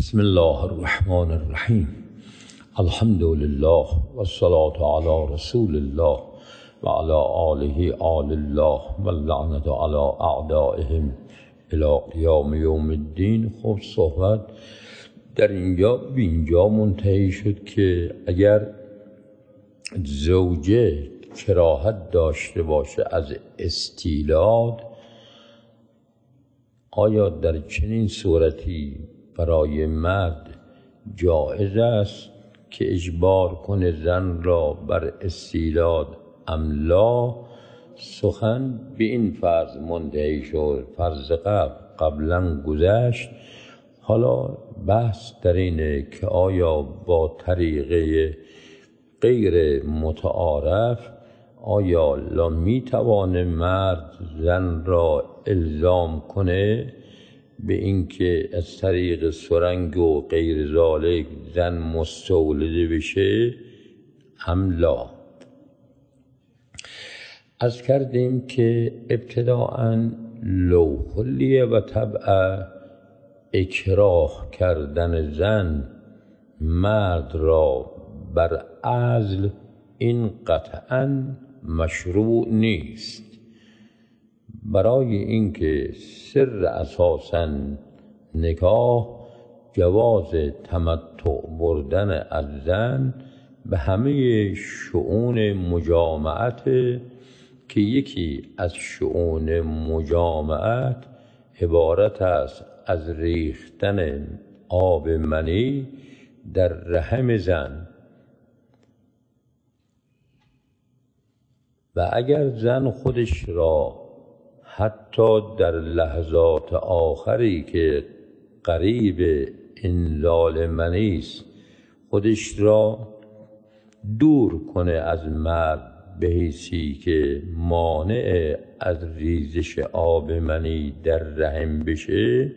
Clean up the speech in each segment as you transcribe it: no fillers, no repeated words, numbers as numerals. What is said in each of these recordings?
بسم الله الرحمن الرحیم. الحمد لله والصلاة علی رسول الله و علی آله آل الله و اللعنة علی اعدائهم الی قیام یوم الدین. خب صحبت در اینجا به اینجا منتهی شد که اگر زوجه کراهت داشته باشه از استیلاد، آیا در چنین صورتی برای مرد جایز است که اجبار کنه زن را بر استیلاد ام لا؟ سخن به این فرض منتهی شد. فرض قبلا گذشت. حالا بحث در اینه که آیا با طریقه غیر متعارف آیا میتوانه مرد زن را الزام کنه به اینکه از طریق سرنگ و غیر ذالک زن مستولده بشه ام لا؟ از کردیم که ابتداءً لو کلیه و طبع اکراه کردن زن مرد را بر عزل این قطعاً مشروع نیست. برای اینکه سر اساساً نکاح جواز تمتع بردن از زن به همه شؤون مجامعت، که یکی از شؤون مجامعت عبارت است از ریختن آب منی در رحم زن. و اگر زن خودش را حتی در لحظات آخری که قریب انزال منی است خودش را دور کنه از مرد به حیثی که مانع از ریزش آب منی در رحم بشه،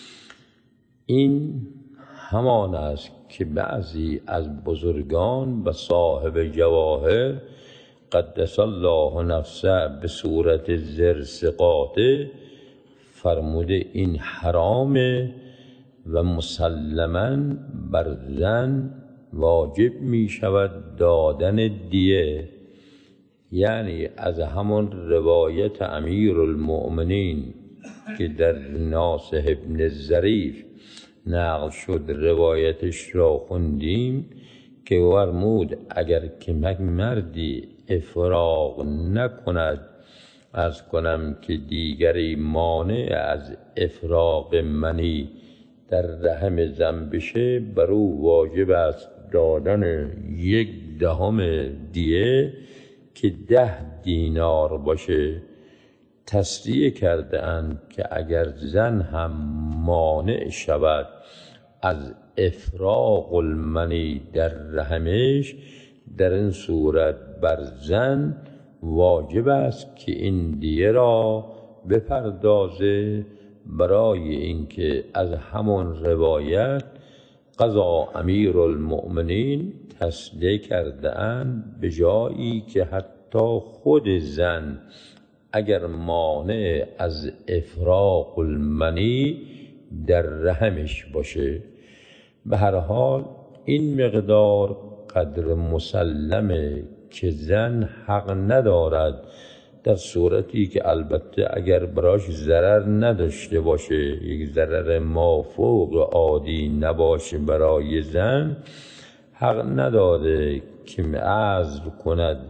این همان است که بعضی از بزرگان و صاحب جواهر قدس الله نفسه به صورت زرسقاطه فرموده این حرامه و مسلماً بر زن واجب می شود دادن دیه. یعنی از همون روایت امیرالمؤمنین که در ناصح ابن الظریف نقل شد روایتش را خوندیم که ورمود اگر که مردی افراغ نکند، از کنم که دیگری مانع از افراغ منی در رحم زن بشه، بر او واجب است دادن 1/10 دیه که 10 دینار باشه. تصریح کرده اند که اگر زن هم مانع شود از افراغ المنی در رحمش، در این صورت بر زن واجب است که این دیه را بپردازه، برای اینکه از همون روایت قضا امیرالمؤمنین تصدیق کرده اند به جایی که حتی خود زن اگر مانع از افراغ المنی در رحمش باشه. به هر حال این مقدار قدر مسلمه که زن حق ندارد، در صورتی که البته اگر براش ضرر نداشته باشه، یک ضرر مافوق عادی نباشه برای زن، حق نداره که عزل کند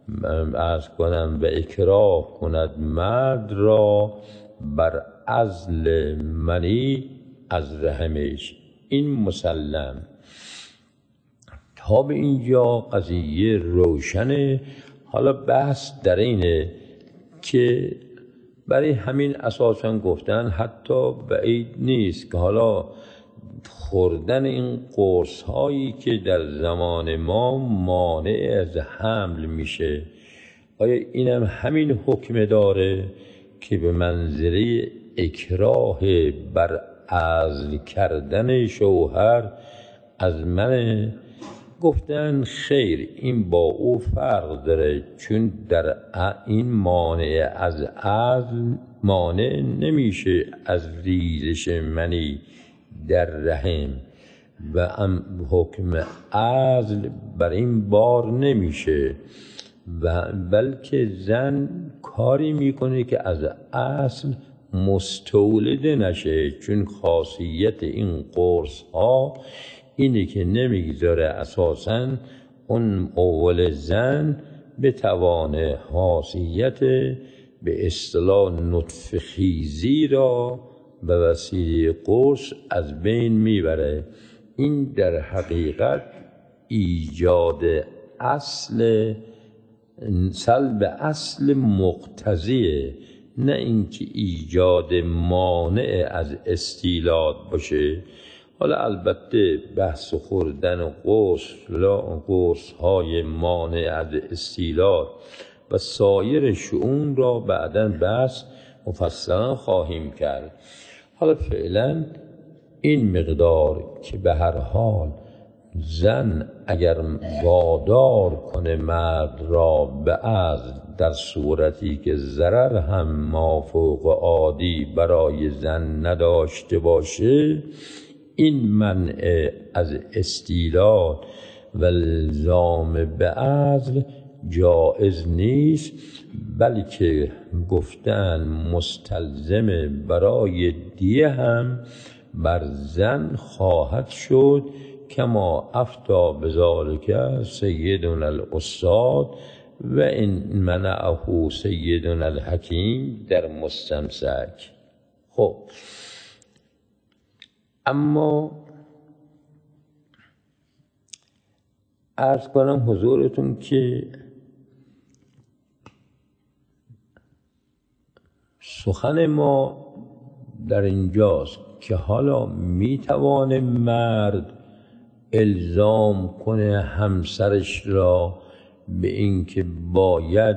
و اکراه کند مرد را بر عزل منی از رحمش. این مسلم. تا به اینجا قضیه روشنه. حالا بحث در اینه که برای همین اساساً گفتن حتی بعید نیست که حالا خوردن این قرص هایی که در زمان ما مانع از حمل میشه، آیا اینم همین حکم داره که به منزله اکراه بر عزل کردن شوهر از من؟ گفتن خیر، این با او فرق داره، چون در این مانع از عزل مانع نمیشه از ریزش منی در رحم و حکم عزل بر این بار نمیشه و بلکه زن کاری میکنه که از اصل مستولد نشه، چون خاصیت این قرص ها اینه که نمیگذاره اساساً اون اول زن بتوانه خاصیت به اصطلاح نطفه خیزی را به وسیله قرص از بین میبره. این در حقیقت ایجاد اصل سلب اصل مقتضیه، نه اینکه ایجاد مانع از استیلاد باشه. حالا البته بحث خوردن قرص های مانع از استیلاد و سایر شؤون را بعداً بحث مفصلا خواهیم کرد. حالا فعلا این مقدار که به هر حال زن اگر وادار کنه مرد را به عزل در صورتی که ضرر هم مافوق عادی برای زن نداشته باشه، این منع از استیلاد و الزام به عزل جائز نیست، بلکه گفتن مستلزم برای دیه هم بر زن خواهد شد، کما افتا بذالک سیدنا الاستاد و این منعه سیدنا الحکیم در مستمسک. خب اما عرض کنم حضورتون که سخن ما در اینجاست که حالا میتوانه مرد الزام کنه همسرش را به اینکه باید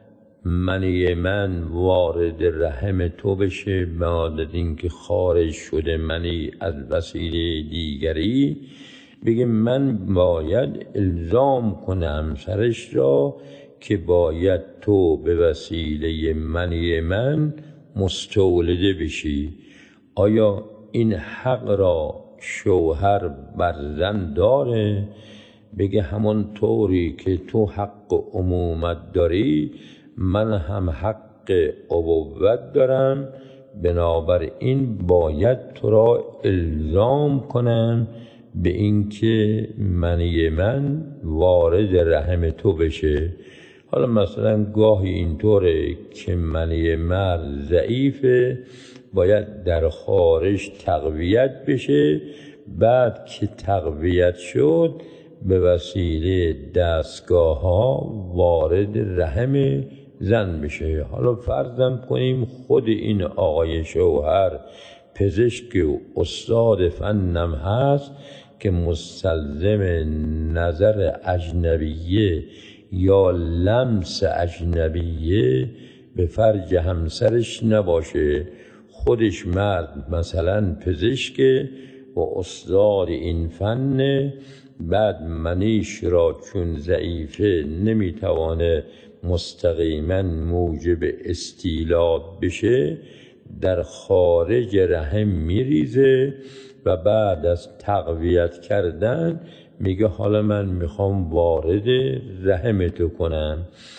منی من وارد رحم تو بشه، به عادت اینکه خارج شده منی از وسیله دیگری، بگه من باید الزام کنم همسرش را که باید تو به وسیله منی من مستولده بشی. آیا این حق را شوهر بر زن داره؟ بگه همون طوری که تو حق عمومت داری من هم حق ابوت دارم، بنابراین باید تو را الزام کنم به اینکه منی من وارد رحم تو بشه. حالا مثلا گاهی اینطوره که منی مرد ضعیفه، باید در خارج تقویت بشه، بعد که تقویت شد به وسیله دستگاه ها وارد رحم زن بشه. حالا فرضم کنیم خود این آقای شوهر پزشک و استاد فنم هست که مستلزم نظر اجنبیه یا لمس اجنبیه به فرج همسرش نباشه. خودش مرد مثلا پزشک و استاد این فن، بعد منیش را چون ضعیفه نمیتوانه مستقیما موجب استیلاد بشه، در خارج رحم میریزه و بعد از تقویت کردن میگه حالا من میخوام وارد رحم تو کنم.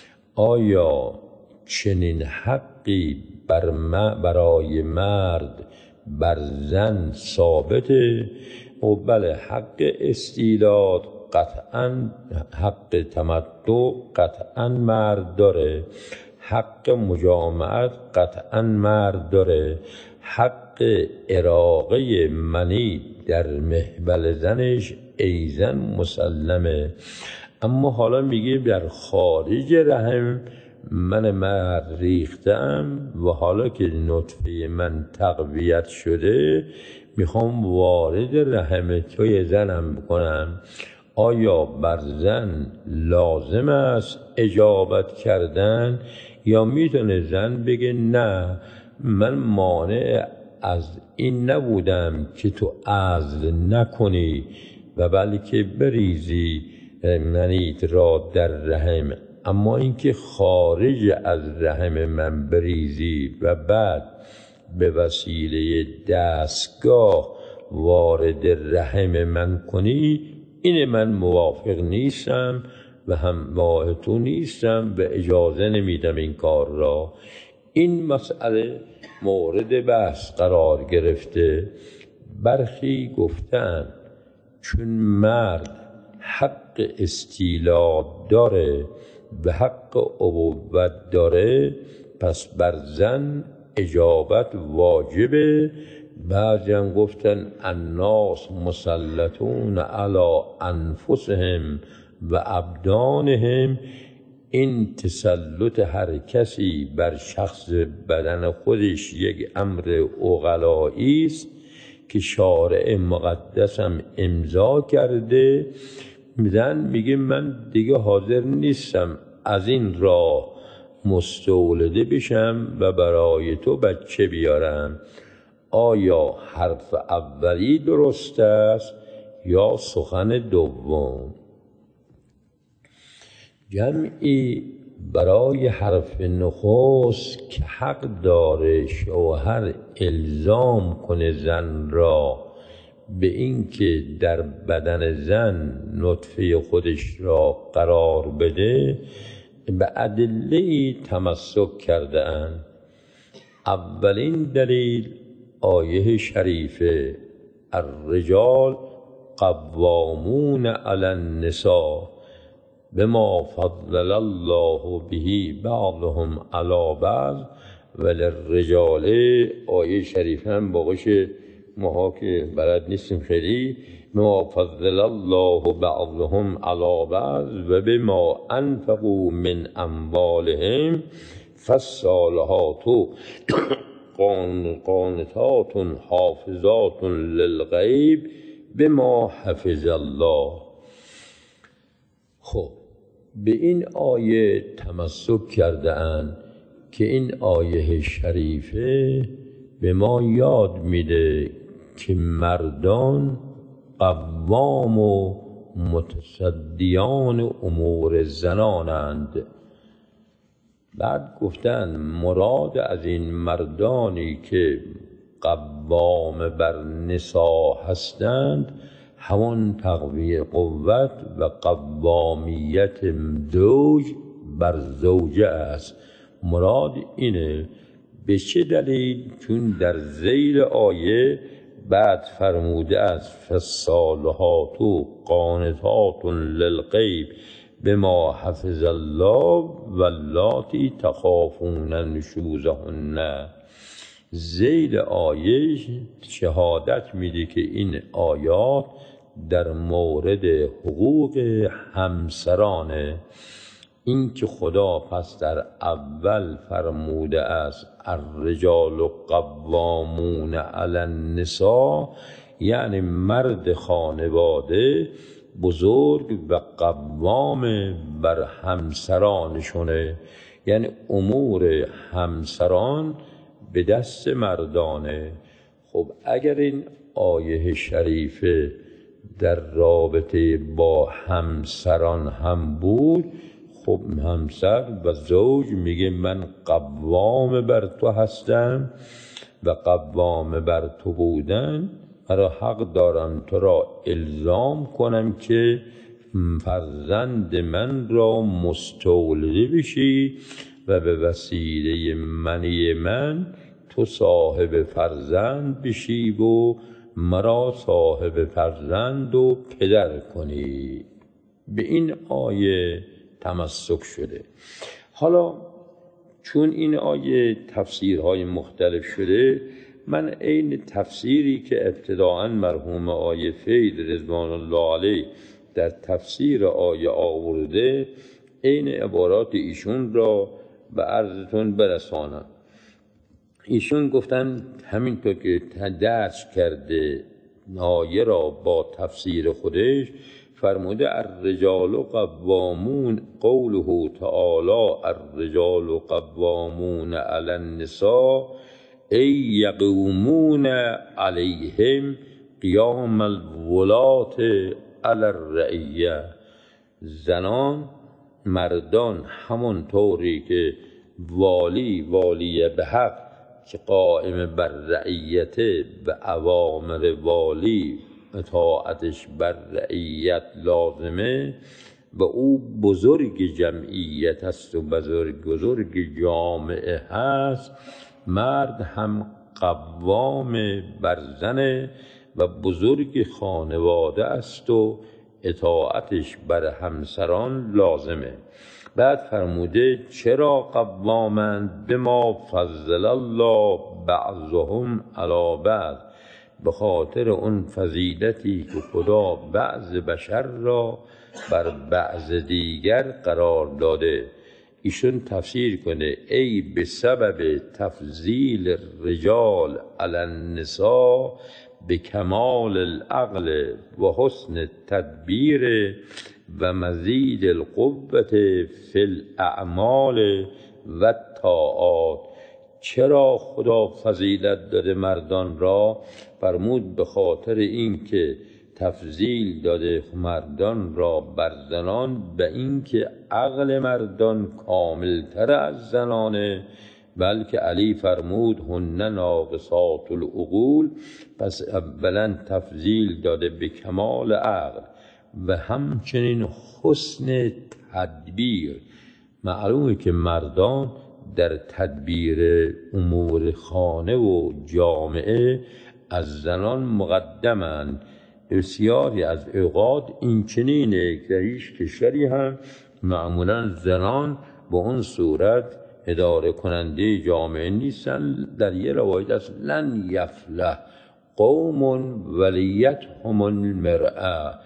آیا چنین حقی برای مرد بر زن ثابته؟ و بله، حق استیلاد قطعا، حق تمتع قطعا مرد داره، حق مجامعت قطعا مرد داره، حق اراقه منی در محبل زنش ایزن مسلمه. اما حالا میگه در خارج رحم من مرد ریختم و حالا که نطفه من تقویت شده میخوام وارد رحم توی زنم بکنم. آیا بر زن لازم است اجابت کردن یا میتونه زن بگه نه، من مانع از این نبودم که تو عزل نکنی و بلکه بریزی منیت را در رحم، اما اینکه خارج از رحم من بریزی و بعد به وسیله دستگاه وارد رحم من کنی، این من موافق نیستم و همراه تو نیستم و اجازه نمیدم این کار را. این مسئله مورد بحث قرار گرفته. برخی گفتن چون مرد حق استیلاء داره و حق ابوت داره، پس بر زن اجابت واجبه. بعضی هم گفتن الناس مسلطون علی انفسهم و ابدانهم، این تسلط هر کسی بر شخص بدن خودش یک امر عقلایی است که شارع مقدسم امضا کرده. زن میگه من دیگه حاضر نیستم از این راه مستولده بشم و برای تو بچه بیارم. آیا حرف اولی درست است یا سخن دوم؟ جمعی برای حرف نخست که حق داره شوهر الزام کنه زن را به این که در بدن زن نطفه خودش را قرار بده، به ادله‌ای تمسک کرده اند. اولین دلیل آیه شریفه الرجال قوامون علی النساء بما فضل الله به بعضهم علی بعض وللرجال. آیه شریفه هم باقیش ماها که بلد نیستیم خیلی، بما فضل الله بعضهم علی بعض و بما انفقوا من اموالهم فالصالحات قانتات حافظات للغیب بما حفظ الله. خب به این آیه تمسک کرده اند که این آیه شریفه به ما یاد میده که مردان قوام و متصدیان امور زنانند. بعد گفتن مراد از این مردانی که قوام بر نساء هستند همان تقوی قوت و قوامیت زوج بر زوجه است. مراد اینه. به چه دلیل؟ چون در ذیل آیه بعد فرموده است فالصالحات قانتات للغیب بما حفظ الله واللاتی تخافون نشوزهن. ذیل آیه شهادت میده که این آیات در مورد حقوق همسرانه. این که خدا پس در اول فرموده است الرجال قوامون علی النساء، یعنی مرد خانواده بزرگ و قوام بر همسرانشونه، یعنی امور همسران به دست مردانه. خب اگر این آیه شریفه در رابطه با همسران هم بود، خب همسر و زوج میگه من قوام بر تو هستم و قوام بر تو بودن مرا حق دارم تو را الزام کنم که فرزند من را مستولده بشی و به وسیله منی من تو صاحب فرزند بشی و مرا صاحب فرزند و پدر کنی. به این آیه تمسک شده. حالا چون این آیه تفسیرهای مختلف شده، من عین تفسیری که ابتداءً مرحوم آیه فید رضوان الله علیه در تفسیر آیه آورده، عین عبارات ایشون را به عرضتون برسانم. ایشون گفتن همینطور که درس کرده آیه را با تفسیر خودش، فرموده الرجال قوامون، قوله تعالی الرجال قوامون علی النساء ای یقومون علیهم قیام الولاة علی الرعیه. زنان مردان همون طوری که والی به حق که قائم بر رعیت به اوامر والی اطاعتش بر رعیت لازمه و او بزرگ جمعیت است و بزرگ جامعه هست، مرد هم قوام بر زن و بزرگ خانواده است و اطاعتش بر همسران لازمه. بعد فرموده چرا قوامند؟ بما فضل الله بعضهم علی بعض، به خاطر اون فضیلتی که خدا بعض بشر را بر بعض دیگر قرار داده. ایشون تفسیر کنه ای به سبب تفضیل الرجال علی النساء به کمال العقل و حسن التدبیر و مزید القوة فی الاعمال و الطاعات. چرا خدا فضیلت داده مردان را؟ فرمود به خاطر این که تفضیل داده مردان را بر زنان، به این که عقل مردان کاملتر از زنانه، بلکه علی فرمود هن ناقصات العقول. پس اولا تفضیل داده به کمال عقل و همچنین حسن تدبیر. معلومه که مردان در تدبیر امور خانه و جامعه از زنان مقدمند. بسیاری از اوقات این چنینه که هیچ کشوری هم معمولا زنان به اون صورت اداره کننده جامعه نیستن. در یه روایت است لن یفلح قوم ولیتهم المرأة،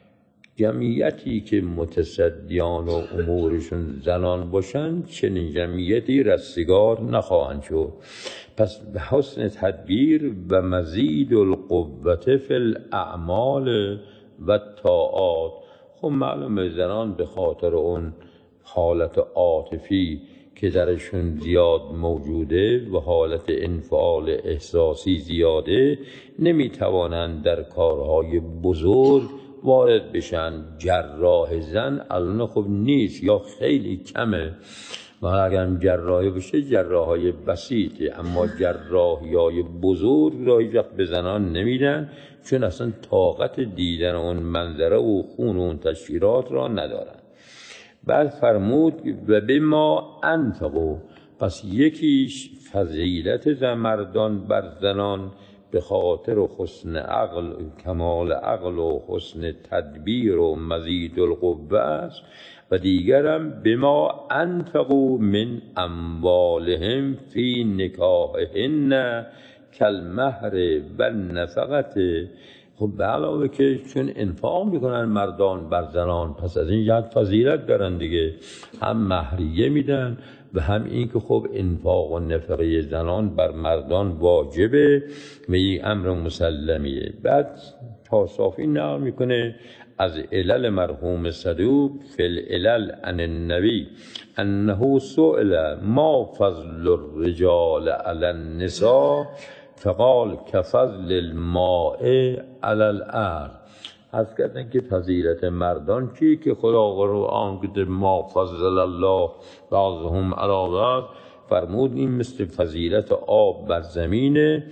جمعیتی که متصدیان و امورشون زنان باشن چنین جمعیتی رستگار نخواهند شد. پس به حسن تدبیر و مزید القوة فی الاعمال و الطاعات. خب معلومه زنان به خاطر اون حالت عاطفی که درشون زیاد موجوده و حالت انفعال احساسی زیاده، نمیتوانند در کارهای بزرگ وارد بشن. جراح زن الان خب نیست یا خیلی کمه و اگر جراحی بشه جراحی بسیطه، اما جراحی های بزرگ را هیچ وقت به زنان نمیدن، چون اصلا طاقت دیدن اون منظره و خون و اون تشکیلات را ندارن. بعد فرمود و به ما انفقوا، پس یکیش فضیلت مردان بر زنان به خاطر حسن عقل، کمال عقل و حسن تدبیر و مزید القوه است، و دیگرم بما انفقوا من اموالهم فی نکاحهن کالمهر و النفقة. خب به علاوه که چون انفاق میکنن مردان بر زنان، پس از این یک فضیلت دارن دیگه، هم مهریه میدن و هم این که خب انفاق و نفقه زنان بر مردان واجبه و یک امر مسلمیه. بعد تاصافی نقل میکنه از علل مرحوم صدوق فی العلل عن النبی انه سئل ما فضل الرجال علی النساء فقال کفضل الماء علی الارض. از کردن که فضیلت مردان چی؟ که خدا قرآن گفته ما فضل الله بعضهم علی بعض، فرمود این مثل فضیلت آب بر زمینه.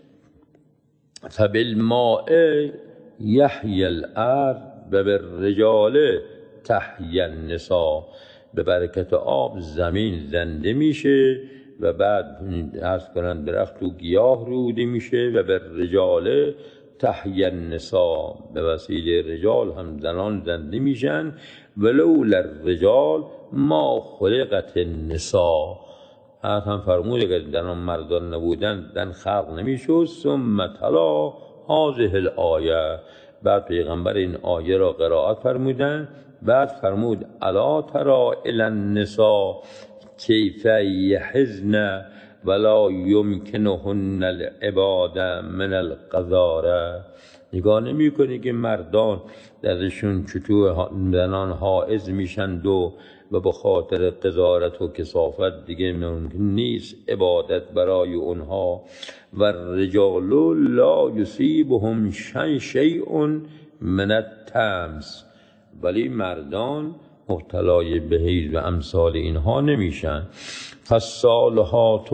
فبالماء یحیی الارض و بالرجال تحیی النساء، به برکت آب زمین زنده میشه و بعد عرض کنند درخت و گیاه روده میشه و بالرجال تحیی النساء، به وسیله رجال هم زنان زنده میشن. ولولا الرجال ما خلقت النساء، هم فرموده که زنان مردان نبودن زن خلق نمیشد. ثم تلا هذه الآیه، بعد پیغمبر این آیه را قرائت فرمودن. بعد فرمود الا تری الی النساء کیف یحزن ولا یمکنهن العباده من القذاره. نگاه نمی کنی که مردان درشون چطور زنان حائض میشند و به خاطر قذارت و کثافت دیگه ممکن نیست عبادت برای اونها. و الرجال لا یصیبهم شیء من التمس، ولی مردان مبتلای به حیض و امثال اینها نمیشن. فالصالحات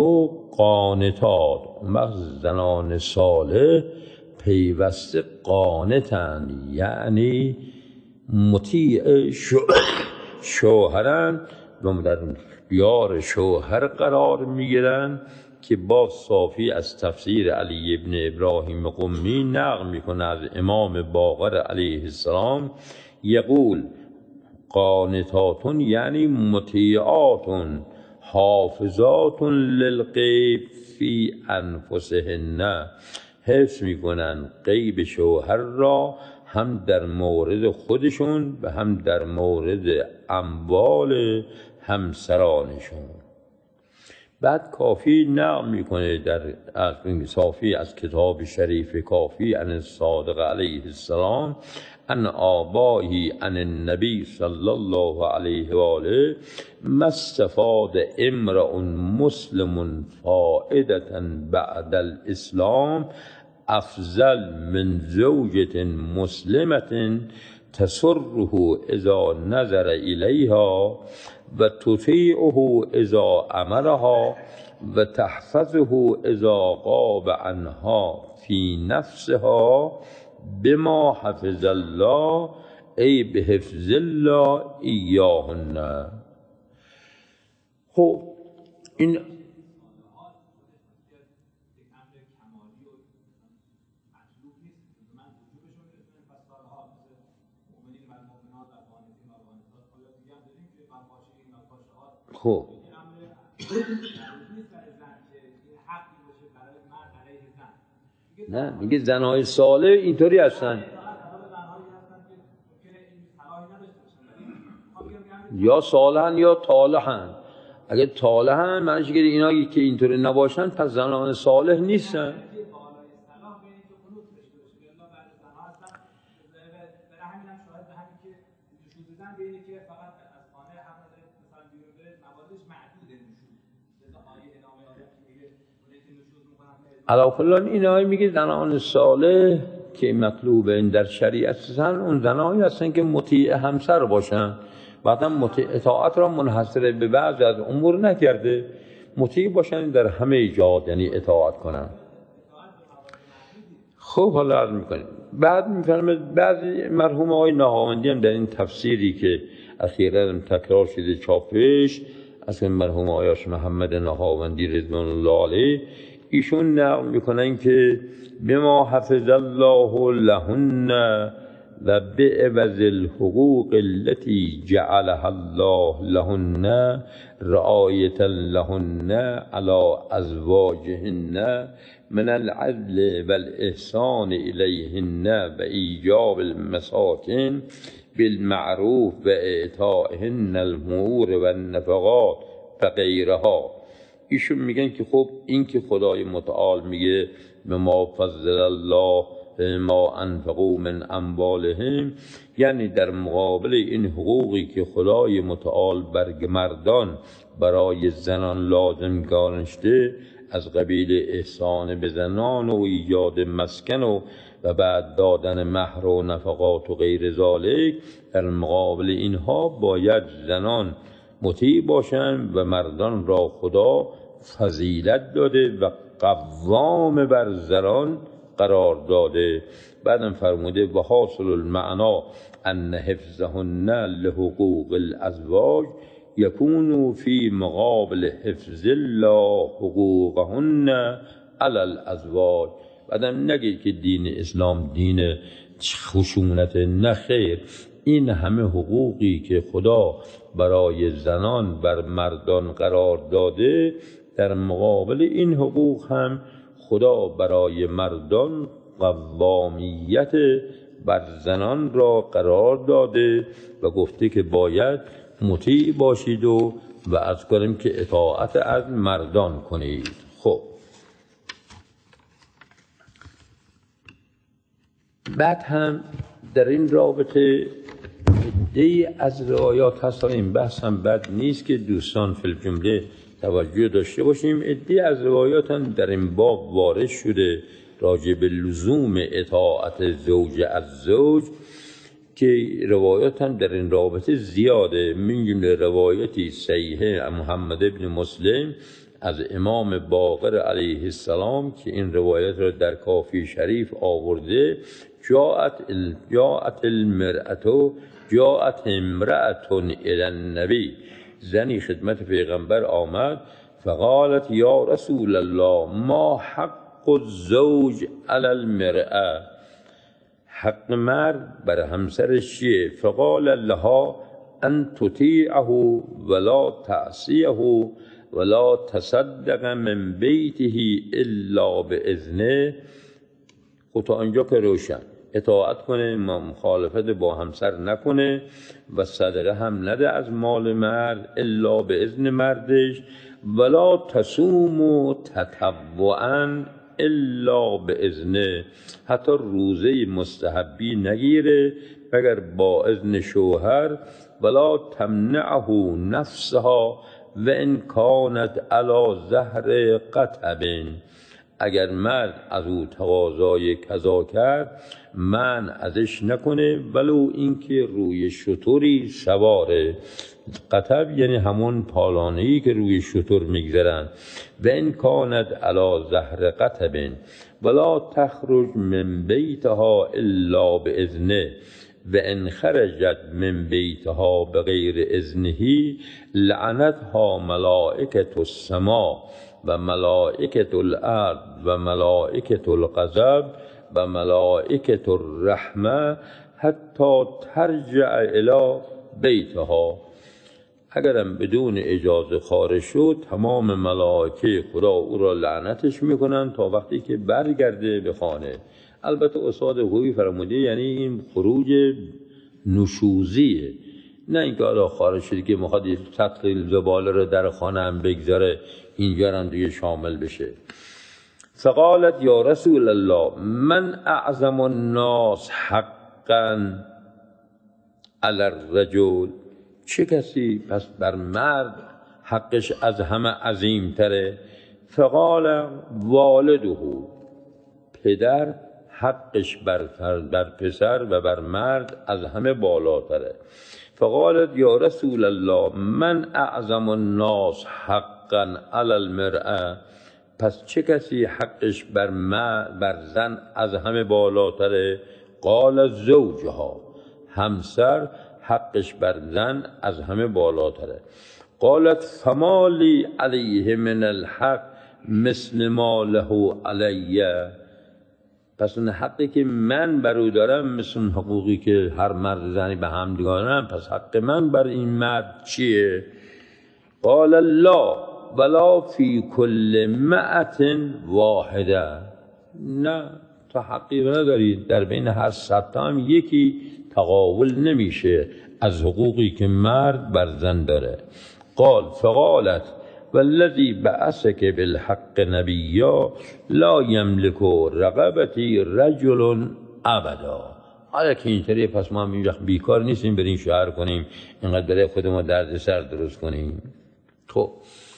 قانتات، زنان صالح پیوسته قانتند، یعنی مطیع شوهرند و در اختیار شوهر قرار میگیرند که با صافی از تفسیر علی ابن ابراهیم قمی نقل میکنه از امام باقر علیه السلام یقول قانتاتون یعنی مطیعاتون حافظات للغیب فی انفسهن، حفظ میکنن غیب شوهر را هم در مورد خودشون و هم در مورد اموال همسرانشون. بعد کافی نقل میکنه در صافی از کتاب شریف کافی عن الصادق علیه السلام عن آبائه عن النبی صلی الله علیه و آله ما استفاد امرء مسلم فائدة بعد الاسلام افضل من زوجة مسلمة تسره اذا نظر الیها و تطیعه اذا امرها و تحفظه اذا غاب عنها فی نفسها بما حفظ الله ای بحفظ الله ایاهن. خب این خب نه میگه زنهای صالح اینطوری هستن یا صالحن یا طالحن. اگه طالحن معنیش که اینا که اینطوری نباشن پس زنان صالح نیستن. علاوه اینایی میگه زنان صالح که مطلوب در شریعت هستن اون زنانی هستن که مطیع همسر باشن، بعدم اطاعت را منحصر به بعض از امور نکرده، مطیع باشن در همه جهات، یعنی اطاعت کنن. خب حالا عرض میکنیم بعد میفرماید بعضی مرحوم آقای نهاوندی هم در این تفسیری که اخیراً تکرار شده چاپش از مرحوم آقای محمد نهاوندی رضوان الله علیه ایشون نقل میکنن که بما حفظ الله لهن و بعوض الحقوق التي جعلها الله لهن رعایة لهن على ازواجهن من العدل والاحسان الیهن و ایجاب المساکن بالمعروف و اعطائهن المهور و النفقات و غیرها. ایشون میگن که خب این که خدای متعال میگه به ما فضل الله ما انفقوا من اموالهم، یعنی در مقابل این حقوقی که خدای متعال بر مردان برای زنان لازم گذاشته از قبیل احسان به زنان و ایجاد مسکن و بعد دادن مهر و نفقات و غیر ذالک، در مقابل اینها باید زنان مطیع باشند و مردان را خدا فضیلت داده و قوام بر زنان قرار داده. بعدم فرموده و حاصل المعنا ان حفظهن لحقوق الازواج یکون فی مقابل حفظ الله حقوقهن علی الازواج. بعدم نگید که دین اسلام دین خشونت، نه خیر، این همه حقوقی که خدا برای زنان بر مردان قرار داده در مقابل این حقوق هم خدا برای مردان قوامیت بر زنان را قرار داده و گفته که باید مطیع باشید و از کنیم که اطاعت از مردان کنید. خب بعد هم در این رابطه عده‌ای از روایات هست، این بحث هم بد نیست که دوستان فی الجمله توجه داشته باشیم. عده‌ای از روایات هم در این باب وارد شده راجع به لزوم اطاعت زوج از زوج که روایات هم در این رابطه زیاده. من جمله روایتی صحیحه محمد ابن مسلم از امام باقر علیه السلام که این روایت را در کافی شریف آورده، جاءت امرأة الی النبی، زنی خدمت پیغمبر آمد، فقالت یا رسول الله ما حق الزوج علی المرأة، حق مرد بر همسرش چیه؟ فقال لها ان تطیعه ولا تعصیه ولا تصدق من بیته الا باذنه. خب تا اینجا که روشن، اطاعت کنه، مخالفت با همسر نکنه و صدقه هم نده از مال مرد الا به اذن مردش، ولا تصوم تطوعا الا به اذنه، حتی روزه مستحبی نگیره مگر با اذن شوهر، ولا تمنعه نفسها و ان کانت علی ظهر قطب، اگر مرد از او تقاضای کذا کرد من ازش نکنه ولو اینکه روی شتری سواره. قطب یعنی همون پالانه‌ای که روی شتر میگذرن. و ان کانت علی ظهر قطب ولا تخرج من بیتها الا باذنه و ان خرجت من بیتها بغیر اذنه لعنتها ملائکة السماء و ملائکة الارض و ملائکة الغضب و ملائکة الرحمه حتی ترجع الی بیتها. اگرم بدون اجازه خارج شد تمام ملائکه خدا او را لعنتش میکنن تا وقتی که برگرده به خانه. البته استاد خوبی فرموده یعنی این خروج نشوزیه، نه اینکه حالا خارج شده که میخواد سطل زباله رو در خانه هم بگذاره اینجا هم دیگه شامل بشه. فقالت یا رسول الله من اعظم الناس حقا علی الرجل، چه کسی پس بر مرد حقش از همه عظیم تره؟ فقال والده، پدر حقش بر پسر و بر مرد از همه بالاتره. فقالت یا رسول الله من اعظم الناس حقا علی المرأة، پس چه کسی حقش بر زن از همه بالاتره؟ قال زوجها، همسر حقش بر زن از همه بالاتره. قالت فما لی علیه من الحق مثل ما له علی، پس اون حقی که من بر او دارم مثل اون حقوقی که هر مرد زنی به هم دارن، پس حق من بر این مرد چیه؟ قال لا ولا فی کل مئة واحده، نه تا حقی نداری، در بین هر 100 هم یکی تقابل نمیشه از حقوقی که مرد بر زن داره. فقالت والذی بعثک بالحق نبیا لا یملک رقبتی رجل ابدا. حالا که اینطوریه پس ما هم این وقت بیکار نیستیم بریم شعر کنیم اینقدر برای خودمون درد سر درست کنیم. خب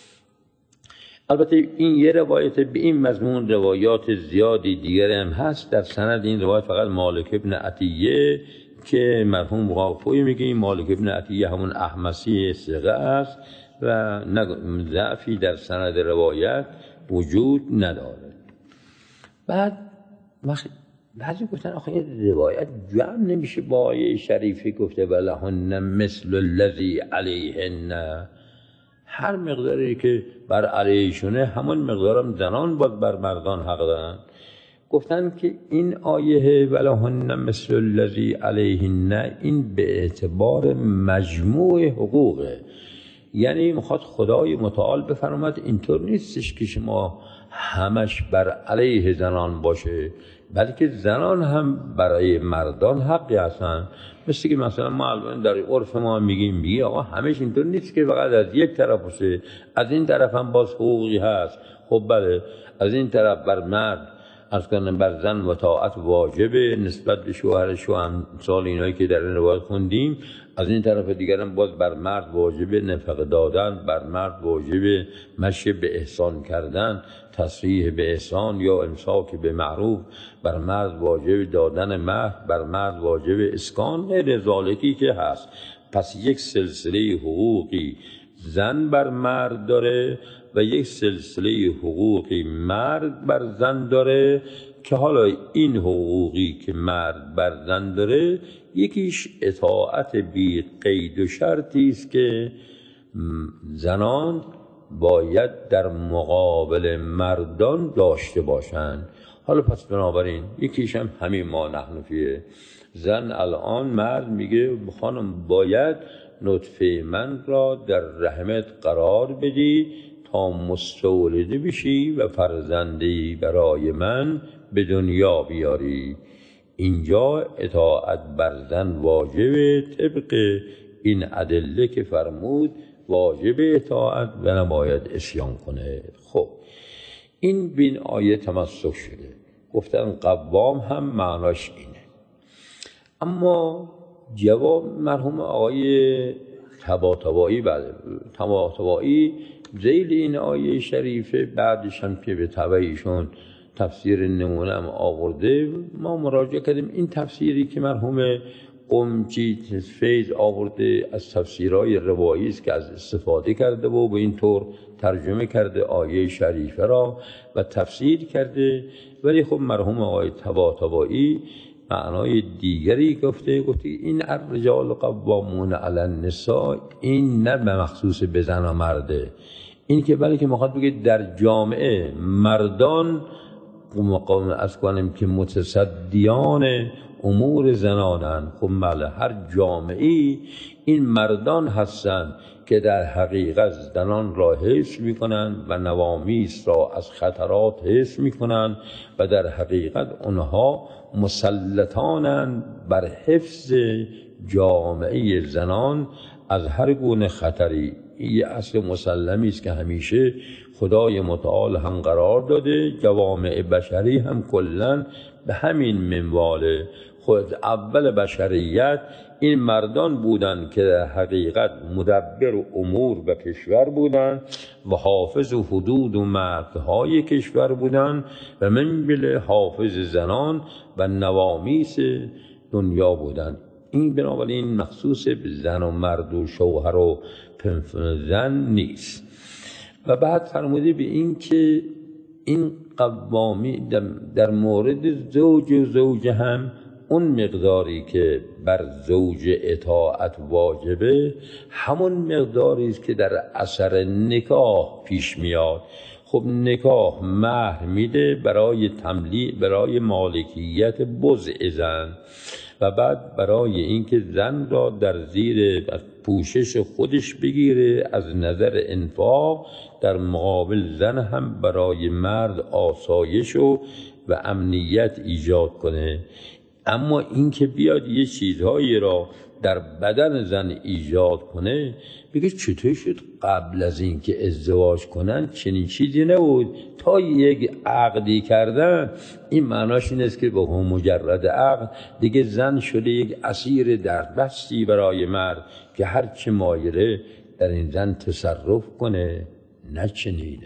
البته این یه روایت به این مضمون، روایات زیادی دیگر هم هست در سند این روایت. فقط مالک ابن عطیه که مرحوم وقافوی میگه این مالک ابن عطیه همون احمسی ثقه است و ضعفی در سند روایت وجود نداره. بعد بعضی گفتن آخه این روایت جمع نمیشه با آیه شریفی گفته ولهن مثل الذی علیهن، هر مقداری که بر علیهشونه همون مقدارم زنان باید بر مردان حق دارن. گفتن که این آیه ولهن مثل الذی علیهن این به اعتبار مجموع حقوقه، یعنی میخواد خدای متعال بفرماید اینطور نیستش که شما همش بر علیه زنان باشه، بلکه زنان هم برای مردان حقی هستن. مثل که مثلا ما الان در عرف ما میگیم آقا همش اینطور نیست که فقط از یک طرف باشه، از این طرف هم باز حقوقی هست. خب بله، از این طرف بر مرد از کنن بر زن و طاعت واجبه نسبت به شوهرش و امثال اینایی که در این روایت خوندیم، از این طرف دیگر هم باز بر مرد واجبه نفقه دادن، بر مرد واجبه مشی به احسان کردن، تصریح به احسان یا امساک به معروف، بر مرد واجب دادن مهر، بر مرد واجب اسکان، غیر ذالکی که هست. پس یک سلسله حقوقی زن بر مرد داره و یک سلسله حقوقی مرد بر زن داره که حالا این حقوقی که مرد بر زن داره یکیش اطاعت بی قید و شرطی است که زنان باید در مقابل مردان داشته باشند. حالا پس بنابراین یکیش هم همین ما نحنفیه. زن الان مرد میگه خانم باید نطفه من را در رحمت قرار بدی تا مستولده بشی و فرزندی برای من به دنیا بیاری. اینجا اطاعت بر زن واجبه طبق این ادله که فرمود واجب اطاعت و نباید عصیان کنه. خب این بین آیه تمسک شده. گفتن قوام هم معناش اینه. اما جواب مرحوم آقای طباطبایی ذیل این آیه شریفه بعدش هم که به تبع ایشون تفسیر نمونه هم آورده، ما مراجعه کردیم. این تفسیری که مرحوم قمچی فیض آورده از تفسیرهای روایی است که از استفاده کرده و به این طور ترجمه کرده آیه شریفه را و تفسیر کرده. ولی خب مرحوم آقای طباطبایی معنای دیگری گفته این الرجال قوامون علی النساء، این نه به مخصوص به زن و مرده، این که بلکه میخواد بگه در جامعه مردان مقام از کنیم که متصدیان امور زنانن. خب بله هر جامعه‌ای این مردان هستند که در حقیقت زنان را حفظ میکنند و نوامیس را از خطرات حفظ میکنند و در حقیقت اونها مسلطانند بر حفظ جامعه زنان از هر گونه خطری. این اصل مسلمی است که همیشه خدای متعال هم قرار داده، جوامع بشری هم کلاً به همین منواله. خود اول بشریت این مردان بودند که در حقیقت مدبر امور و کشور بودند و حافظ حدود و مرزهای کشور بودند و منبل حافظ زنان و نوامیس دنیا بودند. این بنابراین مخصوص به زن و مرد و شوهر و زن نیست. و بعد فرموده به این که این قوامی در مورد زوج و زوجه هم اون مقداری که بر زوج اطاعت واجبه همون مقداری است که در اثر نکاح پیش میاد. خب نکاح مهر میده برای تملیک، برای مالکیت بضع زن و بعد برای اینکه زن را در زیر پوشش خودش بگیره از نظر انفاق، در مقابل زن هم برای مرد آسایش و امنیت ایجاد کنه. اما اینکه بیاد یه چیزهایی را در بدن زن ایجاد کنه، بگه چطور شد قبل از این که ازدواج کنن چنین چیزی نبود، تا یک عقدی کردن. این معناش این است که به مجرد عقد دیگه زن شده یک اسیر دردبستی برای مرد که هر چه مایره در این زن تصرف کنه. نه چنینه،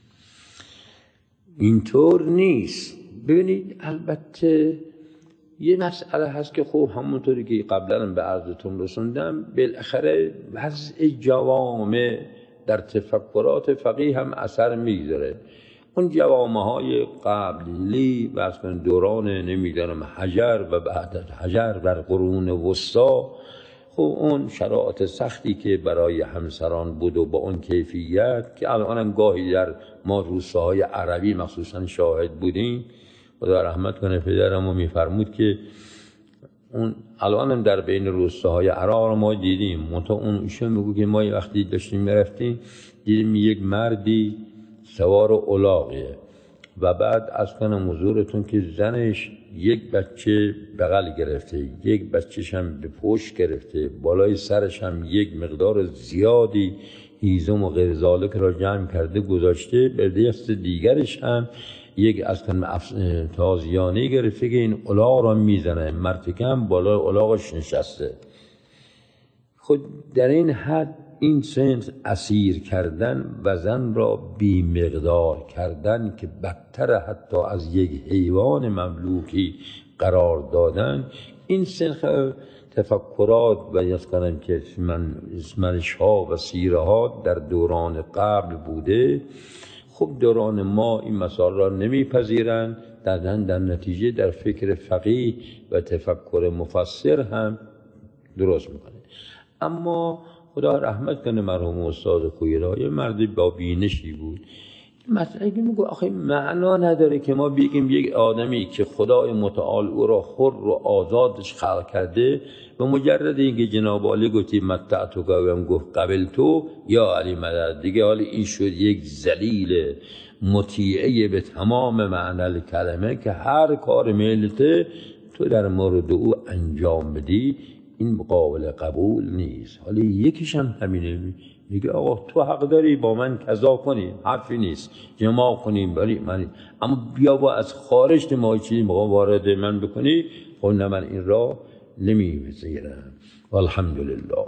اینطور نیست. ببینید البته یه مسئله هست که خب همونطوری که قبلا به عرضتون رسوندم، بالاخره وضع جوامع در تفکرات فقیه هم اثر میگذاره. اون جوامع های قبلی و از دوران نمیدانم حجر و بعد از حجر در قرون وسطا، خب اون شرایط سختی که برای همسران بود و با اون کیفیت که الان هم گاهی در ما روستاهای عربی مخصوصا شاهد بودیم. خدا رحمت کنه پدرمو میفرمود که اون الان هم در بین روستاهای عراق ما دیدیم. منتها اون ایشون میگو که ما وقتی داشتیم میرفتیم دیدیم یک مردی سوار الاغه و بعد از کنم حضورتون که زنش یک بچه بغل گرفته، یک بچهش هم به پشت گرفته، بالای سرش هم یک مقدار زیادی هیزم و غیر ذالک را جمع کرده گذاشته، به دست دیگرش هم یک از تازیانه گرفته که این الاغ را میزنه، مرتکه هم بالای الاغش نشسته. خود در این حد این سنس اسیر کردن و زن را بی مقدار کردن که بدتر حتی از یک حیوان مملوکی قرار دادن، این سنخ تفکرات و یاد کنم که منش ها و سیره ها در دوران قبل بوده. خب دوران ما این مسائل را نمیپذیرند، در نتیجه در فکر فقیه و تفکر مفسر هم درست میکنه. اما خدا رحمت کنه مرحوم استاد خویرا، یه مردی با بینشی بود. مسئله میگه آخه معنا نداره که ما بگیم یک آدمی که خدای متعال او را حر و آزادش خلق کرده و مجرد اینکه جناب عالی گفتی متعتو گویم گفت قبل تو یا علی مدد، دیگه حالا این شد یک ذلیل مطیعه به تمام معنی کلمه که هر کار میلته تو در مورد او انجام بدی، این قابل قبول نیست. حالا یکیش هم همینه، میگه آقا تو حق داری با من کذا کنی، حرفی نیست، جماع کنیم برای من، اما بیا با از خارج ما چیزی وارد من بکنی، خب نه من این را نمیپذیرم. والحمدلله.